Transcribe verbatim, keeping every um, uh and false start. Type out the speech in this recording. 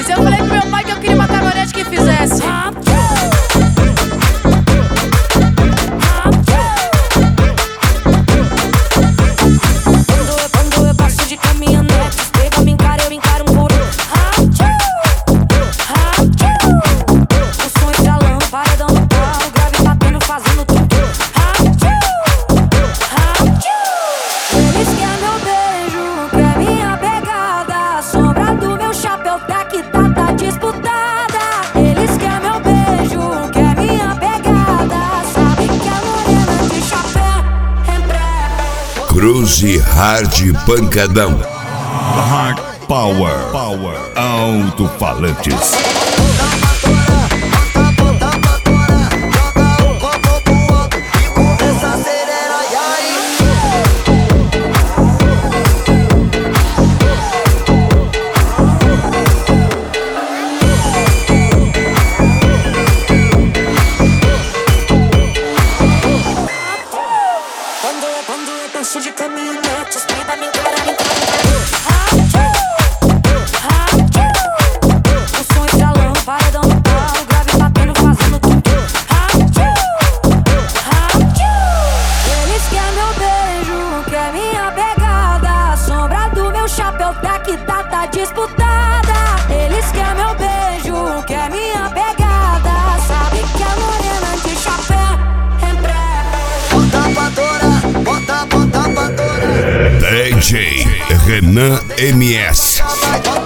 fiz. Eu falei pro meu pai que eu queria uma caminhonete que fizesse. Quando eu passo de caminhonete, os pega me encara, eu encaro um por um. O som estralando, paredão no carro, grave batendo, fazendo tudo. Eles querem meu beijo, quer minha pegada. Sombra do meu chapéu tá que tá, tá disputada. Eles querem meu beijo, quer minha pegada. Sabe que a morena de chapéu é brava. Cruze Hard Pancadão. Hard Power, Power, Alto-falantes. Quando eu, quando eu penso de caminhonete, os peitos me encaram, me encaram. O som estralando, paredão no carro, grave batendo, fazendo tudo. Eles querem meu beijo, quer minha pegada. Sombra do meu chapéu tá que tá, tá disputada. Eles querem meu beijo, quer minha pegada. Sabe que a morena de chapéu é brava. Bota pra torar, bota, bota pra torar. D J Renan M S. Bota